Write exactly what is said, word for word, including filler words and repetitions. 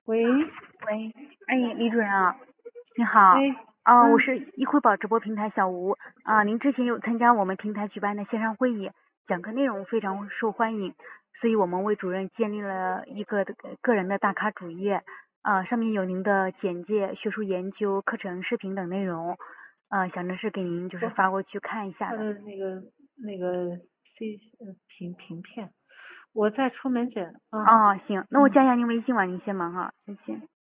喂喂，哎，李主任啊，你好， 哎啊，我嗯是易汇宝直播平台小吴啊，您之前有参加我们平台举办的线上会议，讲课内容非常受欢迎，所以我们为主任建立了一个个人的大咖主页，啊，上面有您的简介、学术研究、课程视频等内容，啊，想着是给您就是不发过去看一下他的。 的那个那个 C 呃平平片，我在出门诊啊。 哦，行，那我嗯加一下您微信吧，您先忙哈，再见。